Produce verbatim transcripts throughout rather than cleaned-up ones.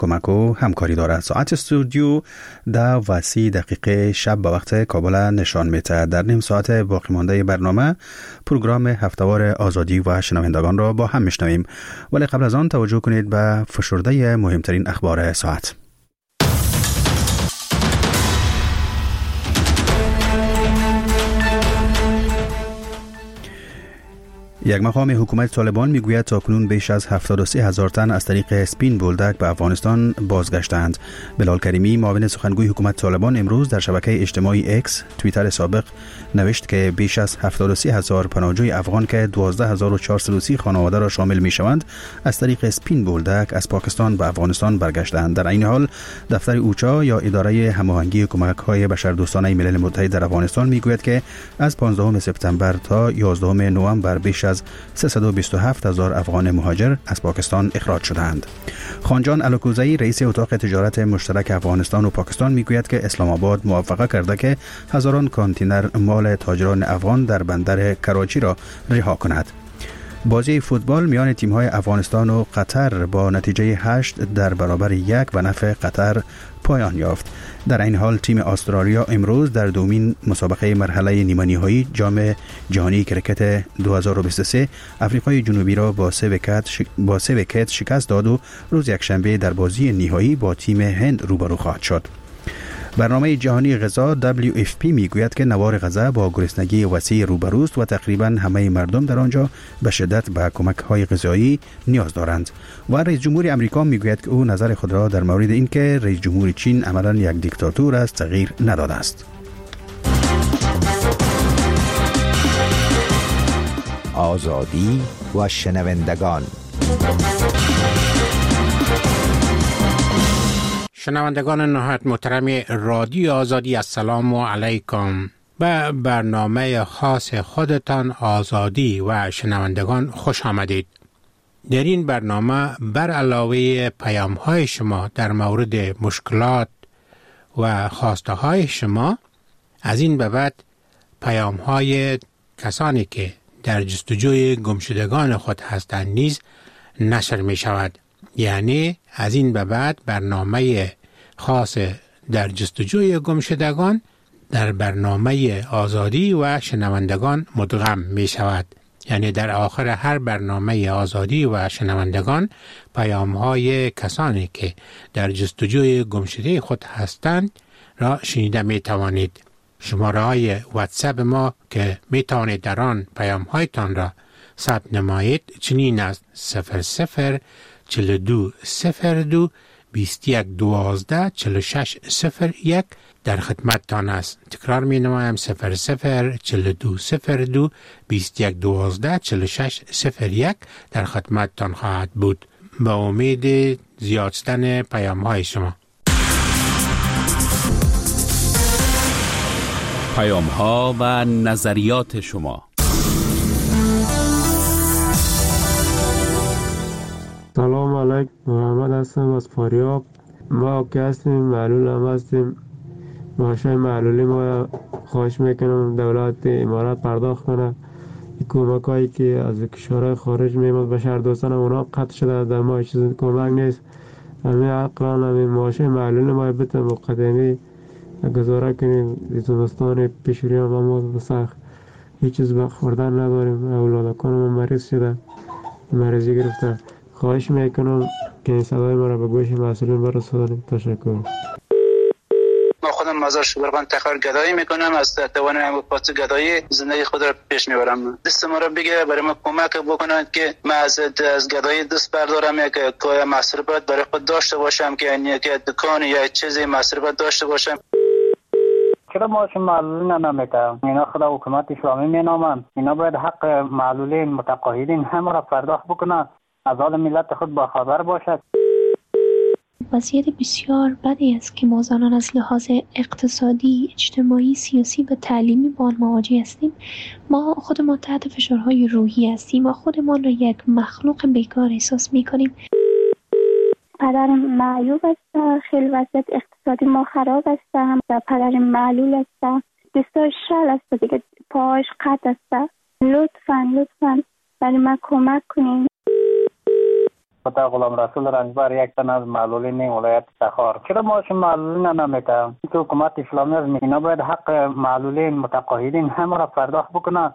کمک و همکاری دارد. ساعت استودیو ده و سی دقیقه شب به وقت کابل نشان می‌دهد. در نیم ساعت باقی مانده برنامه پروگرام هفته‌وار آزادی و شنوندگان را با هم میشنویم، ولی قبل از آن توجه کنید به فشرده مهمترین اخبار ساعت. یک مقام حکومت طالبان میگوید تاکنون بیش از هفتاد و سه هزار تن از طریق اسپین بولدک به افغانستان بازگشتند. بلال کریمی معاون سخنگوی حکومت طالبان امروز در شبکه اجتماعی اکس توییتر سابق نوشت که بیش از هفتاد و سه هزار پناهجوی افغان که دوازده هزار و چهارصد و سی خانواده را شامل میشوند از طریق اسپین بولدک از پاکستان به افغانستان برگشتند. در این حال دفتر اوچا یا اداره هماهنگی کمک‌های بشردوستانه ملل متحد در افغانستان میگوید که از پانزدهم سپتامبر تا یازدهم نوامبر بیش از سیصد و بیست و هفت هزار افغان مهاجر از پاکستان اخراج شدند. خانجان الکوزئی رئیس اتاق تجارت مشترک افغانستان و پاکستان میگوید که اسلام آباد موافقه کرده که هزاران کانتینر مال تاجران افغان در بندر کراچی را رها کند. بازی فوتبال میان تیم‌های افغانستان و قطر با نتیجه هشت در برابر یک و نفع قطر پایان یافت. در این حال تیم استرالیا امروز در دومین مسابقه مرحله نیمه نهایی جام جهانی کرکت دو هزار و بیست و سه آفریقای جنوبی را با سه ویکت ش... با سه ویکت شکست داد و روز یکشنبه در بازی نهایی با تیم هند روبرو خواهد شد. برنامه جهانی غذا دبلیو اف پی میگوید که نوار غذا با گرسنگی وسیع روبروست و تقریبا همه مردم در آنجا به شدت به کمک‌های غذایی نیاز دارند. و رئیس جمهور آمریکا میگوید که او نظر خود را در مورد اینکه رئیس جمهور چین عملاً یک دیکتاتور است تغییر نداده است. آزادی و شنوندگان. شنوندگان نهایت محترم رادیو آزادی، السلام علیکم. به برنامه خاص خودتان آزادی و شنوندگان خوش آمدید. در این برنامه بر علاوه پیام های شما در مورد مشکلات و خواسته های شما، از این به بعد پیام های کسانی که در جستجوی گمشدگان خود هستند نیز نشر می شود. یعنی از این به بعد برنامه خاص در جستجوی گمشدگان در برنامه آزادی و شنوندگان مدغم می شود. یعنی در آخر هر برنامه آزادی و شنوندگان پیام های کسانی که در جستجوی گمشده خود هستند را شنیده می توانید. شماره های واتساپ ما که می توانید در آن پیام هایتان را ثبت نمایید چنین است: صفر صفر چهل و دو صفر دو بیست و یک دوازده چهل و شش صفر یک در خدمت تان است. تکرار می نمایم: صفر صفر چهل و دو صفر دو بیست و یک دوازده چهل و شش صفر یک در خدمت تان خواهد بود. با امید زیاد شدن پیام های شما. پیام ها و نظریات شما. سلام علیکم، محمد هستم از فاریاب. ما که هستیم معلول هم هستیم. ماشای معلولی ما خواهش میکنم دولت امارات پرداخت کنه. کمک هایی که از کشورهای خارج میمد بشر دوستان اونا قطع شده، در ما چیز کمک نیست. همین اقلان همین ماشای معلولی ما بتن مقدمی گذاره کنیم. زمستان پیشوری هم ما بسخ هیچ چیز بخوردن نداریم. اولادکان ما مریض شده، مریضی گرفته. خواهش میکنم که این صدای ما را به گوش مسئولین برسانید. تشکر. ما خودم مزار شبرغان تخار گدایی میکنم، از توان پاس گدایی زندگی خود را پیش میبرم. دست ما را بگیره برای ما کمک بکنند که ما از از گدایی دست بردارم، یک کوی مصرفات برای خود داشته باشم، که یعنی یک دکان یا چیزی مصرفات داشته باشم. چرا ما چه معلولین نمیکنم؟ اینا خدا حکومت اسلامی مینامند. اینا باید حق معلولین متقاعدین همه را پرداخت بکنند، از حال ملت خود با خبر باشد. وضعیت بسیار بدی است که ما زنان از لحاظ اقتصادی، اجتماعی، سیاسی و تعلیمی با آن مواجه هستیم. ما خودمان تحت فشارهای روحی هستیم و خودمان را یک مخلوق بیکار احساس می‌کنیم. پدرم معیوب است، خیلی وضعیت اقتصادی ما خراب است و پدرم معلول است، دستاش شل است دیگه، پاهاش قطع است. لطفاً لطفاً برای من کمک کنین. خدا غلام رسول رنجبر یک تن از معلولین ولایت تخار. چرا معاش معلولین نمیده؟ که حکومت اسلامی از اینا باید حق معلولین متقاعدین همه را پرداخت بکنه.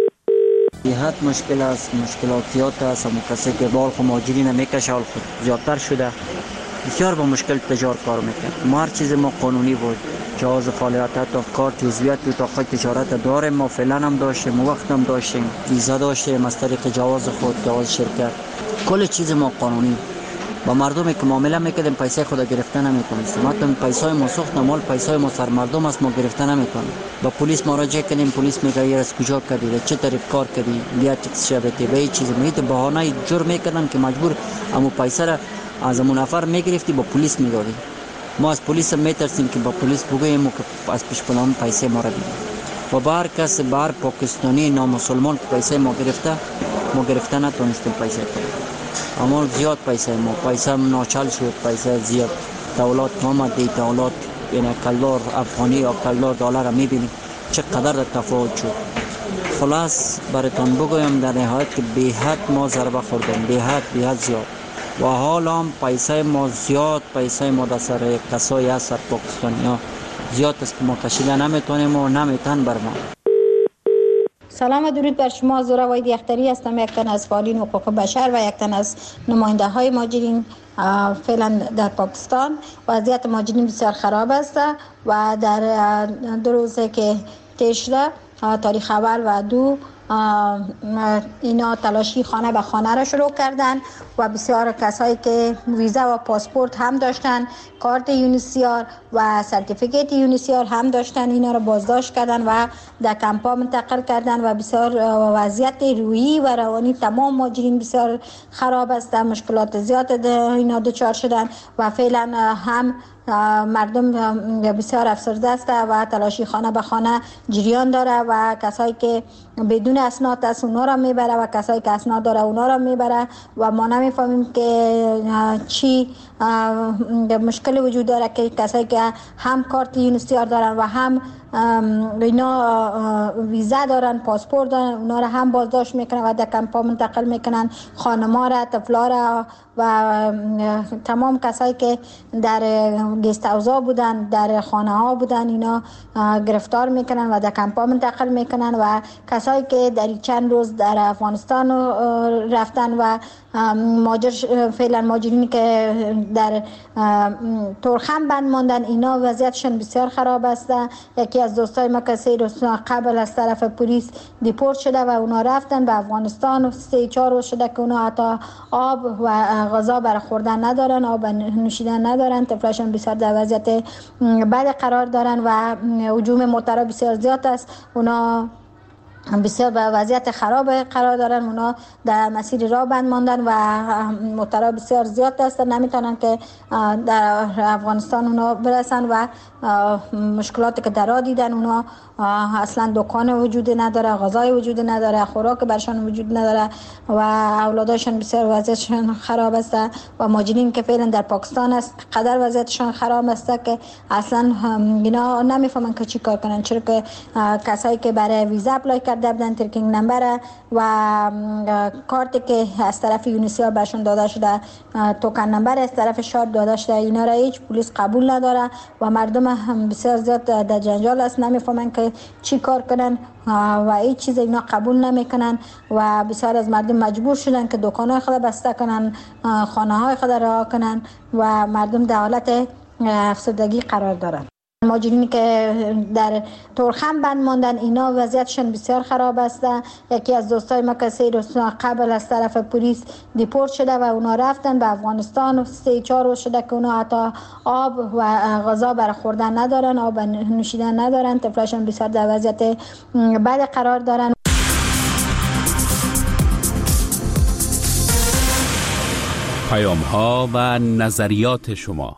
حد مشکل است، مشکلات زیاد است. همون کسی که بال خود مهاجرین میکشه حال خود زیادتر شده، بسیار با مشکل تجار کار میکنه. ما هر چیز ما قانونی بود، جواز فعالیت تا کار جزئیات تو تاقای تجارت داریم، ما فعلا هم داشتیم، وقت هم داشتیم، ویزا داشتیم از طریق جواز خود، جواز شرکت، کل چیز ما قانونی. با مردمی که معامله میکردیم پیسه خود گرفته نمیکنیم. ما پیسای ما سوخت مال پیسای ما سر مردم است، ما گرفته نمیکنیم. با پلیس مراجعه کردیم، پلیس میگه یه از کجا کردی، چه طریق کار کردی، بیا تکس شبتی به چیز میگه بهانه جور میکردن که مجبور امو پیسه را از امو نفر میگرفتی با پلیس میدادی. ما از پلیس میترسیم که با پلیس بگوییم که از پیش پلان پیسه ما را بدیم. و بار کس بار پاکستانی نامسلمان پیسه ما گرفته، ما گرفته نتونستیم پیسه کنیم. اما زیاد پیسه ما پیسه ناچل شد، پیسه زیاد. دولت آمد دی دولت یعنی کلدار افغانی یا کلدار دلار میبینی چقدر تفاوت شد. خلاص براتون بگویم در نهایت که به حد ما ضربه خوردیم، به حد به حد زیاد. و حالا هم پیسه ما زیاد، پیسه ما در سر کسایی هست سر پاکستانی ها زیاد است که ما کشیده نمیتونیم و نمیتون بر ما. سلام و درود بر شما. زورا وحید یختری هستم، یک تن از فعالین حقوق بشر و یک تن از نماینده های مهاجرین فعلا در پاکستان. وضعیت مهاجرین بسیار خراب است و در دو روزه که طی شده، تاریخ اول و دو، اینا تلاشی خانه به خانه را شروع کردن و بسیار کسایی که ویزا و پاسپورت هم داشتن، کارت یونیسیار و سرتیفیکیت یونیسیار هم داشتن، اینا را بازداشت کردن و در کمپا منتقل کردن و بسیار وضعیت روحی و روانی تمام مهاجرین بسیار خراب است. مشکلات زیاد اینا دچار شدن و فعلا هم مردم بسیار افسرده است و تلاشی خانه به خانه جریان داره و کسایی که بدون اسناد است اونا را میبره و کسایی که اسناد داره اونا را میبره و ما نمیفهمیم که چی مشکل وجود داره که کسایی که هم کارت یونیسیار دارن و هم اینا ویزا دارن، پاسپورت دارن، اونا را هم بازداشت میکنن و در کمپا منتقل میکنن. خانما را، طفلا را و تمام کسایی که در گست هاوزا بودن، در خانه ها بودن، اینا گرفتار میکنن و در کمپا منتقل میکنن و کسایی که در چند روز در افغانستان رفتن و ماجر فعلا ماجرینی که در تورخم بند ماندن، اینا وضعیتشون بسیار خراب است. یکی از دوستای ما که سه روز قبل از طرف پلیس دیپورت شده و اونا رفتن به افغانستان. سه چهار روز شده که اونا حتی آب و غذا برای خوردن ندارن، آب نوشیدن ندارن، طفلشون بسیار در وضعیت بد قرار دارن و هجوم موترا بسیار زیاد است. اونا بسیار به وضعیت خراب قرار دارن، اونا در مسیر راه بند ماندن و موترا بسیار زیاد است، نمیتونن که در افغانستان اونا برسن و مشکلاتی که در راه دیدن، اونا اصلا دکان وجود نداره، غذای وجود نداره، خوراک برشان وجود نداره و اولاداشون بسیار وضعیتشون خراب است و مهاجرین که فعلا در پاکستان است قدر وضعیتشون خراب است که اصلا اینا نمیفهمن که چی کار کنن، چرا که کسایی که برای ویزا اپلای کرده بودن، ترکینگ نمبر و کارتی که از طرف یونیسیار برشون داده شده، توکن نمبر از طرف شاد داده شده، اینا را هیچ پلیس قبول نداره و مردم هم بسیار زیاد در جنجال است، نمیفهمن که چی کار کنن و هیچ چیز اینا قبول نمیکنن و بسیار از مردم مجبور شدن که دکانهای خود بسته کنن، خانه های خود رها کنن و مردم در حالت افسردگی قرار دارن. مهاجرینی که در تورخم بند ماندن، اینا وضعیتشون بسیار خراب است. یکی از دوستای ما که سه روز قبل از طرف پلیس دیپورت شده و اونا رفتن به افغانستان. سه چهار روز شده که اونا حتی آب و غذا برای خوردن ندارن، آب نوشیدن ندارن، طفلشون بسیار در وضعیت بد قرار دارن. پیام ها و نظریات شما.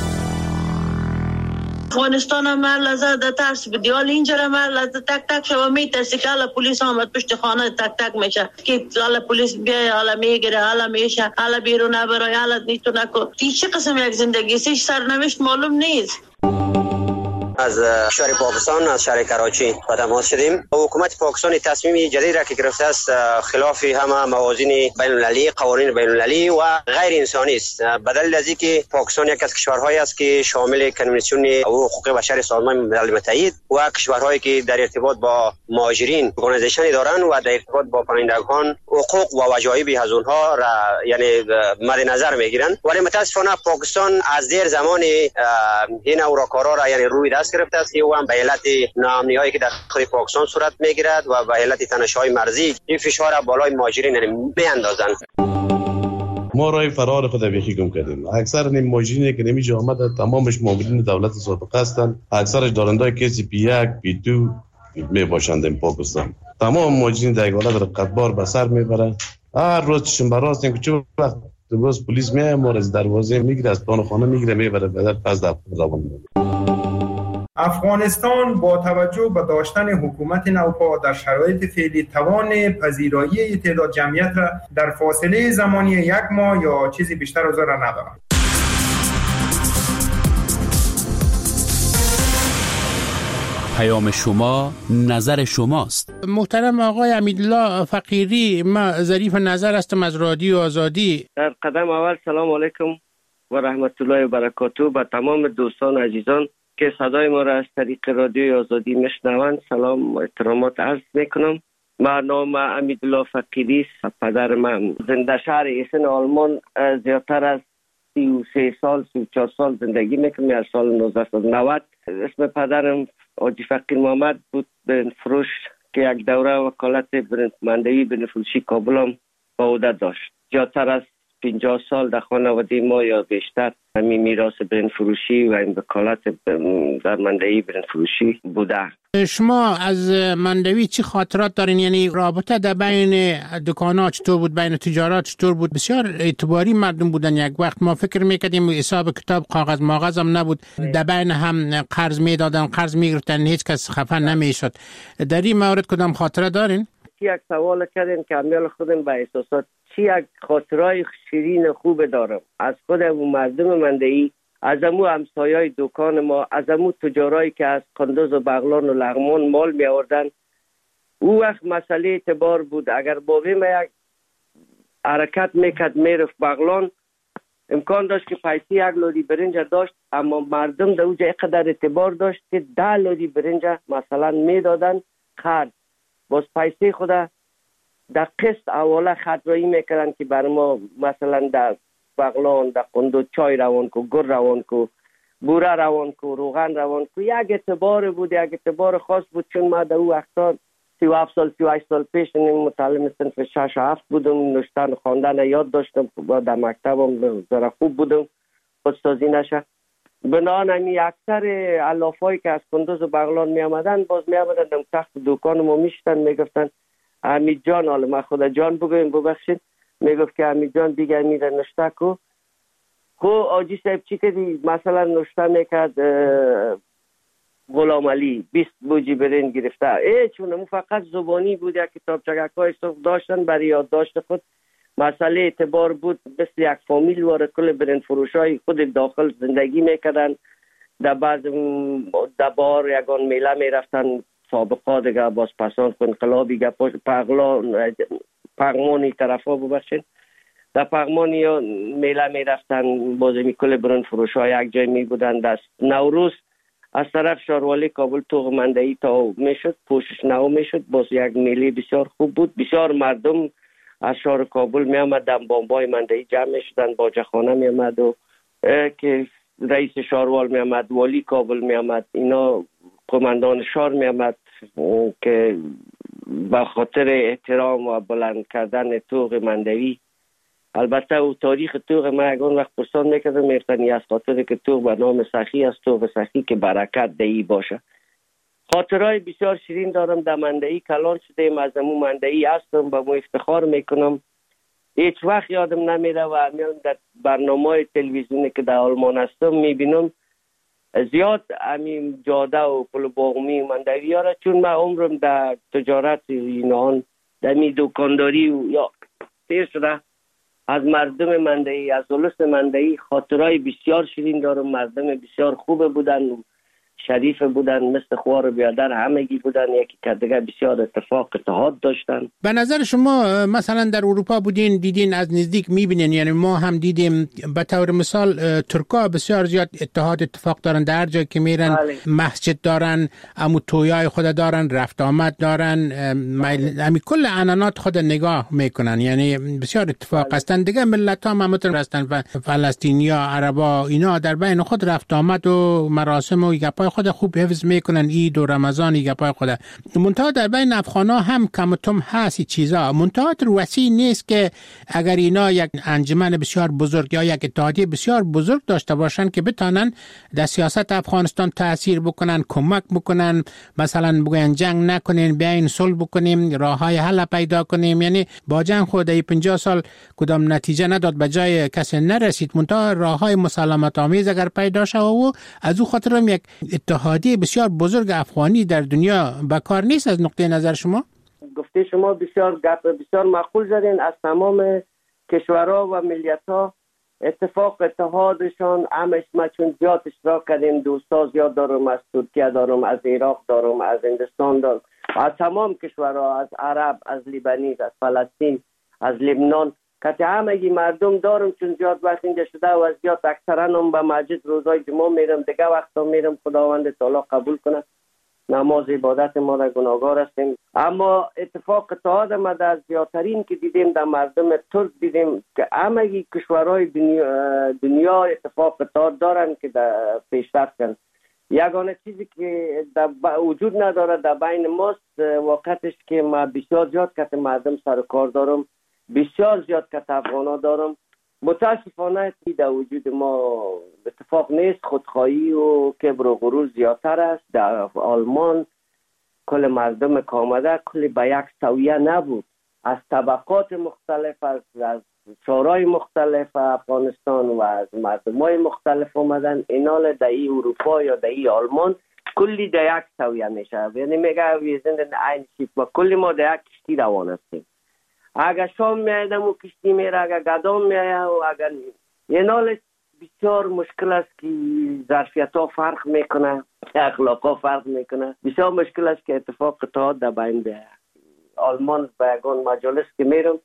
افغانستان هم هر لحظه در ترس بدی، حال اینجا هم هر لحظه تک تک شما میترسی که حالا پلیس آمد پشت خانه تک تک میشه که حالا پلیس بیای، حالا میگیره، حالا میشه، حالا بیرون نبرای، حالا نیتو نکن. این چه قسم یک زندگی است؟ سرنوشت معلوم نیست. از شهر پاکستان، از شهر کراچی با تماس شدیم. حکومت پاکستان تصمیم جدید را که گرفته است خلاف همه موازین بین المللی، قوانین بین المللی و غیر انسانی است. بدل از اینکه پاکستان یک از کشورهایی است که شامل کنوانسیون حقوق بشر سازمان ملل متحد و کشورهایی که در ارتباط با مهاجرین ارگانیزیشن دارند و در ارتباط با پناهندگان حقوق و وجایب از اونها را یعنی مد نظر میگیرند، ولی متاسفانه پاکستان از دیر زمان این اوراکارا را یعنی روی دست گرفته است و هم به علت ناامنی‌هایی که در داخل پاکستان صورت میگیرد و به علت تنش‌های مرزی این فشار بالای مهاجرین یعنی میاندازند. ما راه فرار خود بیخی گم کردیم. اکثر این مهاجرینی که نمیشه آمده تمامش مامورین دولت سابقه هستند، اکثرش دارندای کسی پی یک پی دو می باشند این پاکستان. تمام مهاجرین در حالت رقتبار به سر میبرند. هر روز چشم براست این که چه وقت باز پلیس میاد ما از دروازه میگیره، از پان خانه میگیره میبره بعد پس در روان میکنه. افغانستان با توجه به داشتن حکومت نوپا در شرایط فعلی توان پذیرایی تعداد جمعیت را در فاصله زمانی یک ماه یا چیزی بیشتر از آن را ندارد. پیام شما نظر شماست. محترم آقای امیدالله فقیری، ما ظریف نظر هستم از رادیو آزادی. در قدم اول سلام علیکم و رحمت الله و برکاته به تمام دوستان عزیزان که صدای ما را از طریق رادیو آزادی میشنوند سلام و احترامات عرض میکنم. من نام امیدالله فقیری است. پدر من زنده شهر ایسن آلمان زیادتر از سی و سه سال سی و چهار سال زندگی میکنم از سال نوزده و نود. اسم پدرم حاجی فقیر محمد بود برند فروش که یک دوره وکالت برندمندی بنفروشی کابل هم با عهده داشت. زیادتر از پنجاه سال در خانواده ما یا بیشتر همین میراث برند فروشی و این وکالت در مندهی برند فروشی بوده. شما از مندوی چی خاطرات دارین؟ یعنی رابطه در بین دکان‌ها چطور بود، بین تجارت چطور بود؟ بسیار اعتباری مردم بودن. یک وقت ما فکر میکردیم حساب کتاب کاغذ ماغذ هم نبود، در بین هم قرض میدادن، قرض میگرفتن، هیچ کس خفه نمیشد. در این مورد کدام خاطره دارین؟ یک سوال کردین که امیال خودم به احساسات چی یک خاطرای شیرین خوب دارم از خود و مردم مندهی، از امو همسایای دکان ما، از امو تجارایی که از قندوز و بغلان و لغمان مال می آوردن. او وقت مسئله اعتبار بود. اگر بابی ما یک حرکت میکرد میرفت بغلان، امکان داشت که پیسی یک لودی برنج داشت، اما مردم در اوجه اقدر اعتبار داشت که ده لودی برنج مثلا میدادن خرد، باز پیسی خود در قسط اوله خطرایی میکردن که بر ما مثلا در بغلان در قندو چای روان کو، گر روان کو، بوره روان کو، روغن روان کو. یک اعتبار بود، یک اعتبار خاص بود. چون ما در او وقتا سی و هفت سال سی و هشت سال پیش متعلم صنف شش و هفت بودم، نوشتن خواندن یاد داشتم، در مکتبم ذره خوب بودم، استادی نشه. بنابراین همی اکثر علافایی که از قندوز و بغلان می آمدن باز می آمدن در تخت دکان ما میشتن میگفتن حمید جان، حالا من خدا جان بگویم ببخشید، میگفت که حمید جان دیگه میره نشته کو. خو آجی صاحب چی کردی؟ مثلا نشته میکرد غلام علی بیست بوجی برنج گرفته. ای چون فقط زبانی بود، یک کتاب چگکای صف داشتن برای یادداشت خود. مسئله اعتبار بود، مثل یک فامیل واره کل برنج فروشای خود داخل زندگی میکردن. در بعض در بار یگان میله میرفتن، سابقا دیگه باز پسان انقلابی گه پغلان پغمانی طرف ها ببخشید، در پغمانی ها میله می رفتن، بازی می کل برند فروش ها یک جای می بودن. دست نوروز از طرف شاروالی کابل توغ مندهی تا می شد، پوشش نو می شد، باز یک میله بسیار خوب بود. بسیار مردم از شهر کابل می آمدن، بامبای مندهی جمع می شدن، باجه خانه می آمد و که رئیس شاروال می آمد، والی کابل می آمد، اینا قماندان شهر می آمد که با خاطر احترام و بلند کردن توغ مندوی. البته او تاریخ توغ ما یکان وقت پرسان میکردم، میفتنی از خاطر که توغ به نام سخی است، توغ سخی که برکت دهی باشه. خاطرهای بسیار شیرین دارم. در مندهی کلان شدیم، از امو مندهی هستم، با مو افتخار میکنم. هیچ وقت یادم نمیره و همیان در برنامه تلویزیونی که در آلمان هستم میبینم زیاد همین جاده و پل باغمی و مندوی ها را، چون من عمرم در تجارت اینان در می دکانداری و یا تیر شده. از مردم مندهی، از اولس مندهی خاطرهای بسیار شیرین دارم. مردم بسیار خوب بودن، شریف بودن، مثل خوار بیادر همگی بودن، یکی که دیگه بسیار اتفاق اتحاد داشتن. به نظر شما مثلا در اروپا بودین، دیدین، از نزدیک میبینین، یعنی ما هم دیدیم به طور مثال ترکا بسیار زیاد اتحاد اتفاق دارن، در جایی که میرن بله. مسجد دارن، امو تویای خود دارن، رفت آمد دارن، همین کل عنانات خود نگاه میکنن، یعنی بسیار اتفاق بله. هستن. دیگه ملت ها همتون هستن و فلسطینیا، عربا، اینا در بین خود رفت آمد و مراسم و گپای خود خوب حفظ میکنن، عید و رمضان گپای خود. منتها در بین افغانا هم کم و تم هست چیزا، منتها وسیع نیست که اگر اینا یک انجمن بسیار بزرگ یا یک اتحادیه بسیار بزرگ داشته باشن که بتانن در سیاست افغانستان تاثیر بکنن، کمک بکنن، مثلا بگن جنگ نکنین، بیاین صلح بکنیم، راههای حل پیدا کنیم. یعنی با جنگ خود ای پنجاه سال کدام نتیجه نداد، به جای کسی نرسید، منتها راههای مسالمت آمیز اگر پیدا شد و از او خاطر هم یک اتحادیه بسیار بزرگ افغانی در دنیا بکار نیست. از نقطه نظر شما گفته شما بسیار گپ بسیار معقول زدین. از تمام کشورها و ملیت‌ها اتفاق اتحادشان همش ما چون زیاد اشتراک کردیم، دوستا زیاد دارم، از ترکیه دارم، از عراق دارم، از هندوستان دارم، از تمام کشورها، از عرب، از لیبانیز، از فلسطین، از لبنان، که همگی مردم دارم چون زیاد وقت اینجا شده و زیاد اکثرا هم به مسجد روزای جمعه میرم، دیگه وقتا میرم، خداوند تعالی قبول کنه نماز عبادت ما را گناهگار هستیم. اما اتفاق اتحاد ما در زیادترین که دیدیم در مردم ترک دیدیم که همگی کشورهای دنیا, دنیا اتفاق اتحاد دارن که در پیشرفت کنن. یگانه چیزی که در وجود نداره در بین ماست وقتش که ما بسیار زیاد کت مردم سر کار دارم، بسیار زیاد کت افغانا دارم. متاسفانه در وجود ما اتفاق نیست، خودخواهی و کبر و غرور زیادتر است. در آلمان کل مردم که آمده کل به یک سویه نبود، از طبقات مختلف، از, از شورای مختلف افغانستان و از مردمای مختلف آمدن. اینال در ای اروپا یا در ای آلمان کلی در یک سویه میشه، یعنی میگه ویزند این شیف و کلی ما در یک کشتی روان هستیم. اگر شام میایدم و کشتی میره، اگر گدام میایه و اگر یه نال بسیار مشکل است که ظرفیت ها فرق میکنه، اخلاق ها فرق میکنه. بسیار مشکل است که اتفاق اتحاد در بین به آلمان به یگان مجالس که میرم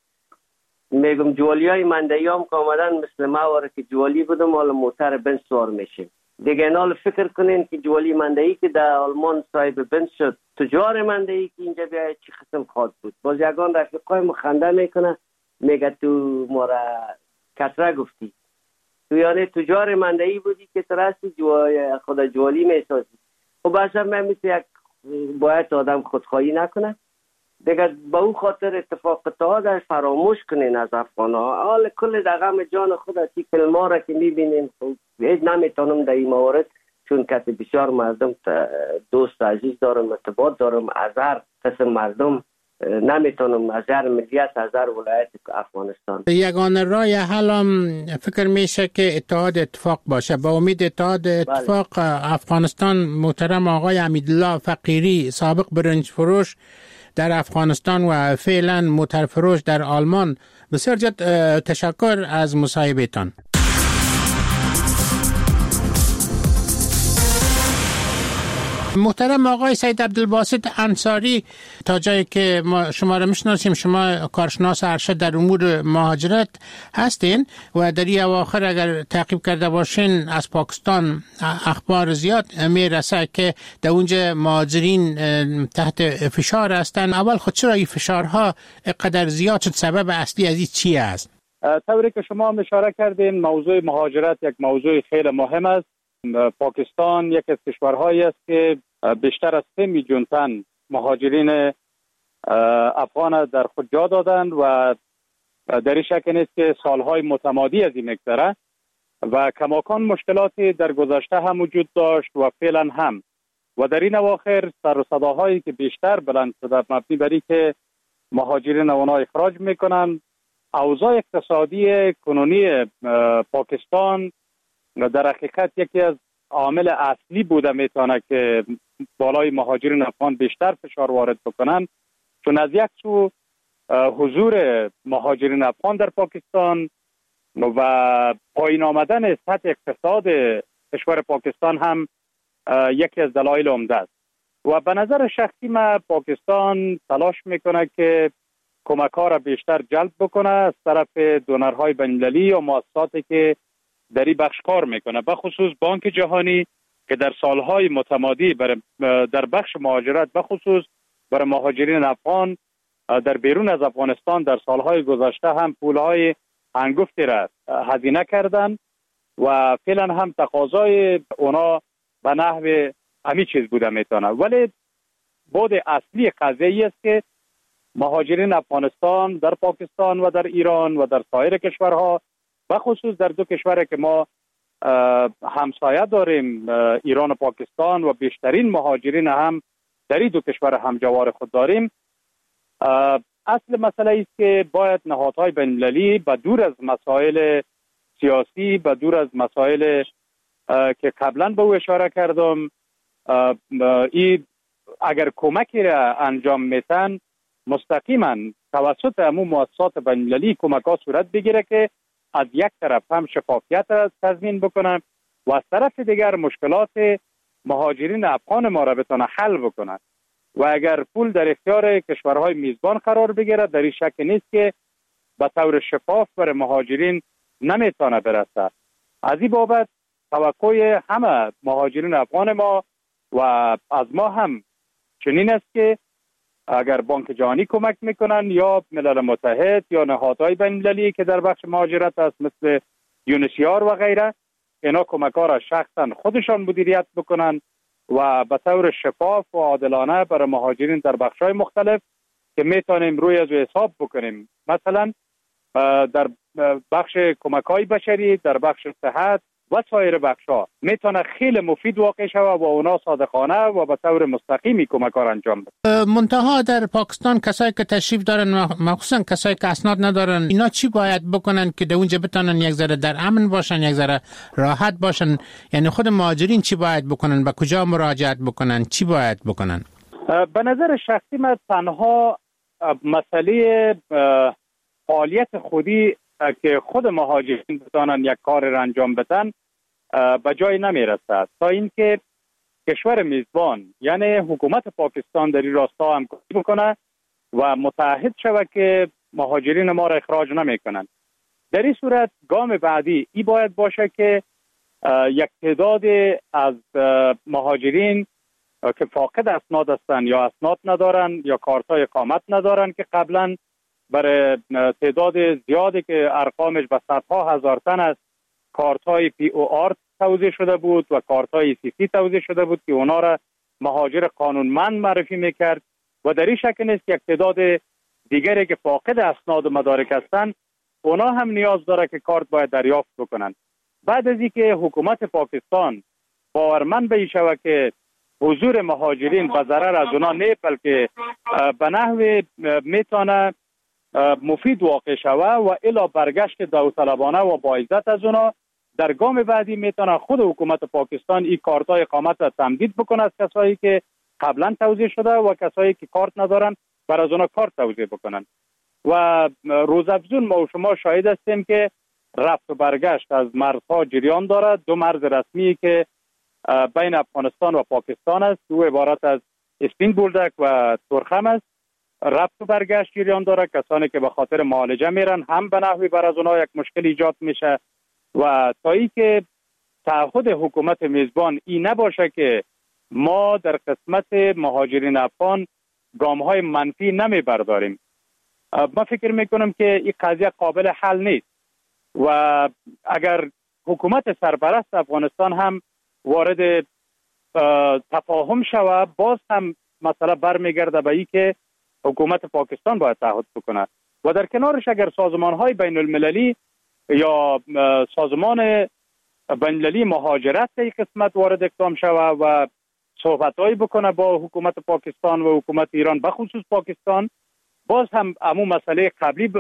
میگم جوالی های مندهی هم که آمدن مثل ما واره که جوالی بودم حالا موتر بنز سوار میشیم. دیگه نال فکر کنین که جوالی مندهی که در آلمان صاحب بنز شد، تجار مندهی که اینجا بیاید چی قسم خواهد بود. باز یگان رفیقای مخنده میکنه میگه تو ما را کتره گفتی، تو یعنی تجار مندهی بودی که ترستی جوای خدا جوالی میسازی. خب اصلا من مثل یک باید آدم خودخواهی نکنه دیگه، با اون خاطر اتفاق اتحاد فراموش کنین از افغان ها. حال کل در غم جان خود تی فیلم ها را که میبینین هیچ نمیتونم در این موارد چون کسی بسیار مردم دوست عزیز دارم، ارتباط دارم، از هر قسم مردم نمیتونم، از هر ملیت، از هر ولایت افغانستان. یگانه رای حالم فکر میشه که اتحاد اتفاق باشه. با امید اتحاد اتفاق بله. افغانستان محترم آقای امیدالله فقیری، سابق برنج فروش در افغانستان و فعلا موتر فروش در آلمان، بسیار زیاد تشکر از مصاحبهتان. محترم آقای سید عبدالباسط انصاری، تا جایی که ما شما را میشناسیم شما کارشناس ارشد در امور مهاجرت هستین و در این اواخر اگر تعقیب کرده باشین از پاکستان اخبار زیاد میرسه که در اونجا مهاجرین تحت فشار هستن. اول خود چرا این فشارها قدر زیاد شد؟ سبب اصلی از این چی است؟ طوری که شما هم اشاره کردین موضوع مهاجرت یک موضوع خیلی مهم است. پاکستان یک از کشورهایی است که بیشتر از سه میلیون تن مهاجرین افغان در خود جا دادند و در این شک نیست که سالهای متمادی از این میگذره و کماکان مشکلاتی در گذشته هم وجود داشت و فعلا هم و در این اواخر سر و صداهایی که بیشتر بلند شده مبنی بر اینکه مهاجرین اونا اخراج میکنن. اوضاع اقتصادی کنونی پاکستان در حقیقت یکی از عامل اصلی بوده میتونه که بالای مهاجرین افغان بیشتر فشار وارد بکنن، چون از یک سو حضور مهاجرین افغان در پاکستان و پایین آمدن سطح اقتصاد کشور پاکستان هم یکی از دلایل عمده است. و به نظر شخصی من پاکستان تلاش میکنه که کمک‌ها را بیشتر جلب بکنه از طرف دونرهای بین‌المللی و مؤسساتی که در این بخش کار میکنه، به خصوص بانک جهانی که در سالهای متمادی در بخش مهاجرت به خصوص برای مهاجرین افغان در بیرون از افغانستان در سالهای گذشته هم پولهای هنگفتی را هزینه کردن و فعلا هم تقاضای اونا به نحو همین چیز بوده میتونه. ولی بود اصلی قضیه است که مهاجرین افغانستان در پاکستان و در ایران و در سایر کشورها، به خصوص در دو کشوری که ما همسایه داریم، ایران و پاکستان، و بیشترین مهاجرین هم در این دو کشور همجوار خود داریم، اصل مسئله است که باید نهادهای بین‌المللی به دور از مسائل سیاسی، به دور از مسائل که قبلا به او اشاره کردم، این اگر کمکی را انجام میتن مستقیما توسط همون مؤسسات بین‌المللی کمک ها صورت بگیره که از یک طرف هم شفافیت را تضمین بکنن و از طرف دیگر مشکلات مهاجرین افغان ما را بتونه حل بکنن. و اگر پول در اختیار کشورهای میزبان قرار بگیره، در این شک نیست که به طور شفاف بر مهاجرین نمیتونه برسه. از این بابت توقع همه مهاجرین افغان ما و از ما هم چنین است که اگر بانک جهانی کمک میکنن یا ملل متحد یا نهادهای بین‌المللی که در بخش مهاجرت است مثل یونیسیار و غیره، اینا کمک ها را شخصا خودشان مدیریت بکنن و به طور شفاف و عادلانه برای مهاجرین در بخش‌های مختلف که میتونیم روی از حساب بکنیم، مثلا در بخش کمک‌های بشری، در بخش صحت و سایر بخش‌ها میتونه خیلی مفید واقع شود و اونا صادقانه و به طور مستقیمی کمک ها انجام بده. منتها در پاکستان کسایی که تشریف دارن، مخصوصا کسایی که اسناد ندارن، اینا چی باید بکنن که در اونجا بتونن یک ذره در امن باشن، یک ذره راحت باشن؟ یعنی خود مهاجرین چی باید بکنن؟ به کجا مراجعت بکنن؟ چی باید بکنن؟ به نظر شخصی من تنها مسئله فعالیت خودی که خود مهاجرین بتانن یک کار را انجام بدن به جای نمی رسد تا اینکه کشور میزبان یعنی حکومت پاکستان در این راستا همکاری بکنه و متعهد شود که مهاجرین ما را اخراج نمی کنند. در این صورت گام بعدی ای باید باشه که یک تعداد از مهاجرین که فاقد اسناد هستند یا اسناد ندارن یا کارتای اقامت ندارن که قبلا برای تعداد زیادی که ارقامش به صدها هزار تن است کارتای پی او آر توزیع شده بود و کارتای سی سی توزیع شده بود که اونا را مهاجر قانونمند معرفی میکرد و در این شکل نیست یک تعداد دیگری که فاقد اسناد و مدارک هستند اونا هم نیاز داره که کارت باید دریافت بکنن. بعد از اینکه حکومت پاکستان باورمند به این شود که حضور مهاجرین به ضرر از اونا نه بلکه به نحو میتونه مفید واقع شوه و الا برگشت داوطلبانه و با عزت از اونا، در گام بعدی میتونه خود حکومت پاکستان این کارتای اقامت را تمدید بکنه از کسایی که قبلا توزیع شده و کسایی که کارت ندارن بر از اونا کارت توزیع بکنن. و روزافزون ما و شما شاهد هستیم که رفت و برگشت از مرزها جریان دارد. دو مرز رسمی که بین افغانستان و پاکستان است، دو عبارت از اسپین بولدک و تورخم است، رفت و برگشت جریان داره. کسانی که به خاطر معالجه میرن هم به نحوی بر از اونها یک مشکل ایجاد میشه و تا ای که تعهد حکومت میزبان این نباشه که ما در قسمت مهاجرین افغان گام های منفی نمی برداریم، ما فکر میکنم که این قضیه قابل حل نیست و اگر حکومت سرپرست افغانستان هم وارد تفاهم شود باز هم مسئله برمیگرده به این که حکومت پاکستان باید تعهد بکنه و در کنارش اگر سازمان های بین المللی یا سازمان بین المللی مهاجرت در قسمت وارد اقدام شود و صحبت هایی بکنه با حکومت پاکستان و حکومت ایران به خصوص پاکستان، باز هم همون مسئله قبلی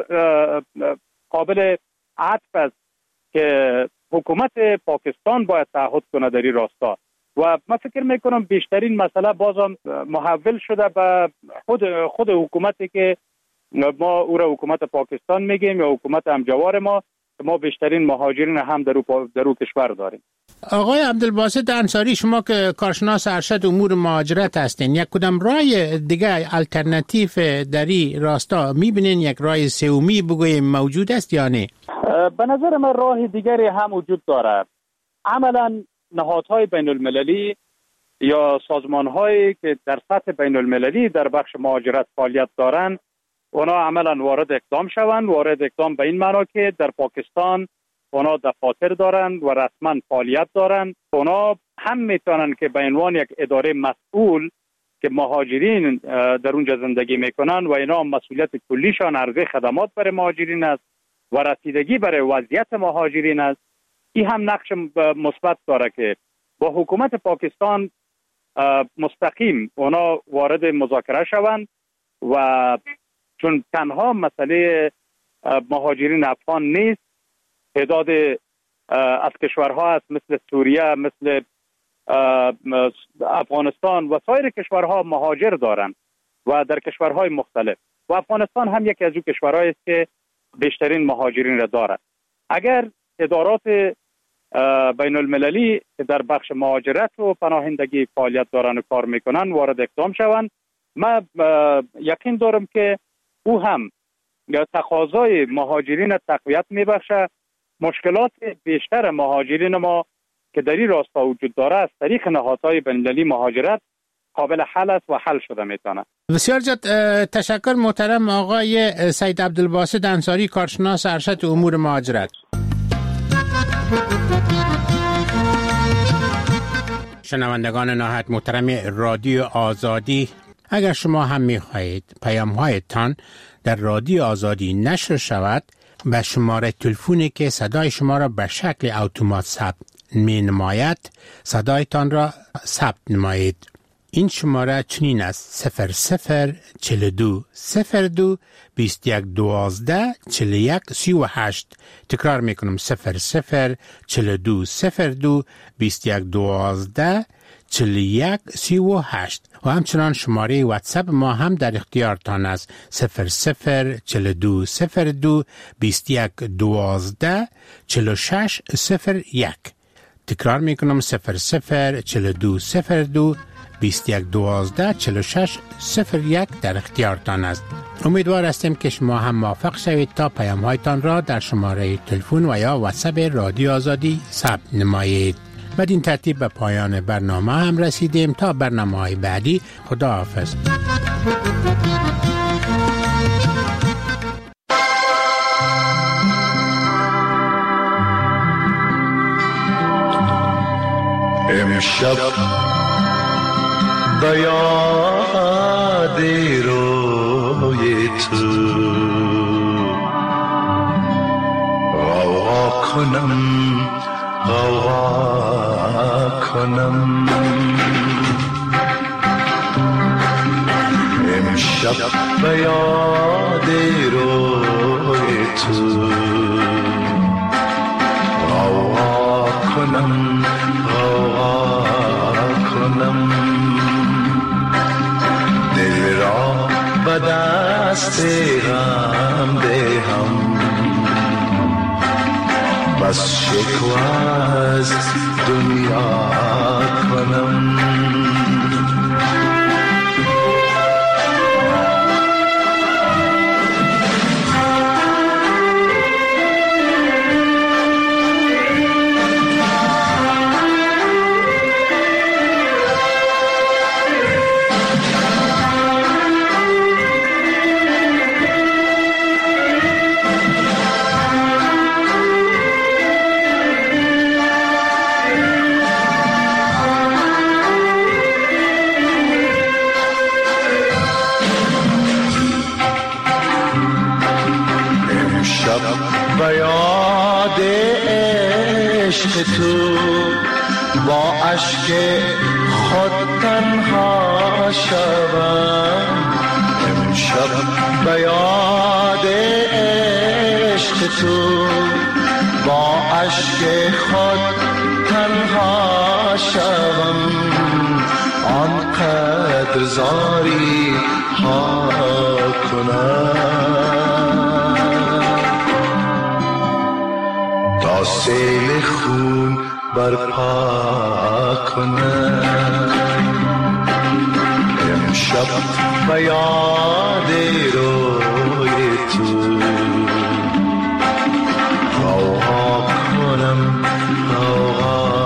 قابل عطف است که حکومت پاکستان باید تعهد کنه در این راستا و من فکر میکنم بیشترین مسئله بازم محول شده به خود خود حکومتی که ما او را حکومت پاکستان میگیم یا حکومت همجوار ما، ما بیشترین مهاجرین هم در او, در او کشور داریم. آقای عبدالباسط انصاری، شما که کارشناس ارشد امور مهاجرت هستین، یک کدام رای دیگه الटरनेटिव در این راستا میبینین؟ یک رای سومی بگویم موجود است یا نه؟ به نظر من راه دیگری هم وجود دارد. عملا نهادهای بین المللی یا سازمانهایی که در سطح بین المللی در بخش مهاجرت فعالیت دارند، اونا عملا وارد اقدام شوند. وارد اقدام به این معنا که در پاکستان اونا دفاتر دارند و رسما فعالیت دارند. اونا هم میتونن که به عنوان یک اداره مسئول که مهاجرین در اونجا زندگی میکنن و اینا مسئولیت کلیشان عرضه خدمات برای مهاجرین است و رسیدگی برای وضعیت مهاجرین است. این هم نقش مثبت داره که با حکومت پاکستان مستقیم اونا وارد مذاکره شوند و چون تنها مسئله مهاجرین افغان نیست، تعداد از کشورها هست مثل سوریه، مثل افغانستان و سایر کشورها مهاجر دارند و در کشورهای مختلف و افغانستان هم یکی از اون کشورهایی است که بیشترین مهاجرین را دارد. اگر ادارات بین المللی که در بخش مهاجرت و پناهندگی فعالیت دارن و کار میکنن وارد اقدام شوند، من یقین دارم که او هم تقاضای مهاجرین تقویت میبخشه. مشکلات بیشتر مهاجرین ما که در این راستا وجود داره از طریق نهادهای بین المللی مهاجرت قابل حل است و حل شده میتونه. بسیار زیاد تشکر محترم آقای سید عبدالباسط انصاری، کارشناس ارشد امور مهاجرت. شنوندگان نهایت محترم رادیو آزادی، اگر شما هم می‌خواهید پیام‌هایتان در رادیو آزادی نشر شود، به شماره تلفنی که صدای شما را به شکل اتومات ثبت می‌نماید صدایتان را ثبت نمایید. این شماره چنین است: صفر صفر چهل و دو صفر دو بیست و یک دوازده چهل و یک سی و هشت. تکرار میکنم: صفر صفر چهل و دو صفر دو بیست و یک دوازده چهل و یک سی و هشت. و همچنان شماره واتساپ ما هم در اختیارتان است: صفر صفر چهل و دو صفر دو بیست و یک دوازده چهل و شش صفر یک. تکرار میکنم: صفر صفر چهل و دو صفر دو بیست و یک دوازده چهل و شش صفر یک در اختیارتان است. امیدوار هستیم که شما هم موافق شوید تا پیام‌هایتان را در شماره تلفن و یا واتساپ رادیو آزادی ثبت نمایید. بدین ترتیب به پایان برنامه هم رسیدیم. تا برنامه‌های بعدی، خداحافظ. امشب به یاد روی تو غوغا کنم غوغا کنم امشب به یاد روی تو غوغا کنم غوغا کنم دل را به دست غم دهم بس شکوه از دنیا کنم به یاد عشق تو با اشک خود تنها شوم امشب به یاد عشق تو با اشک خود تنها شوم آنقدر زاری ها کنم تا سیل خون برپا کنم. امشب به یاد روی تو روها کنم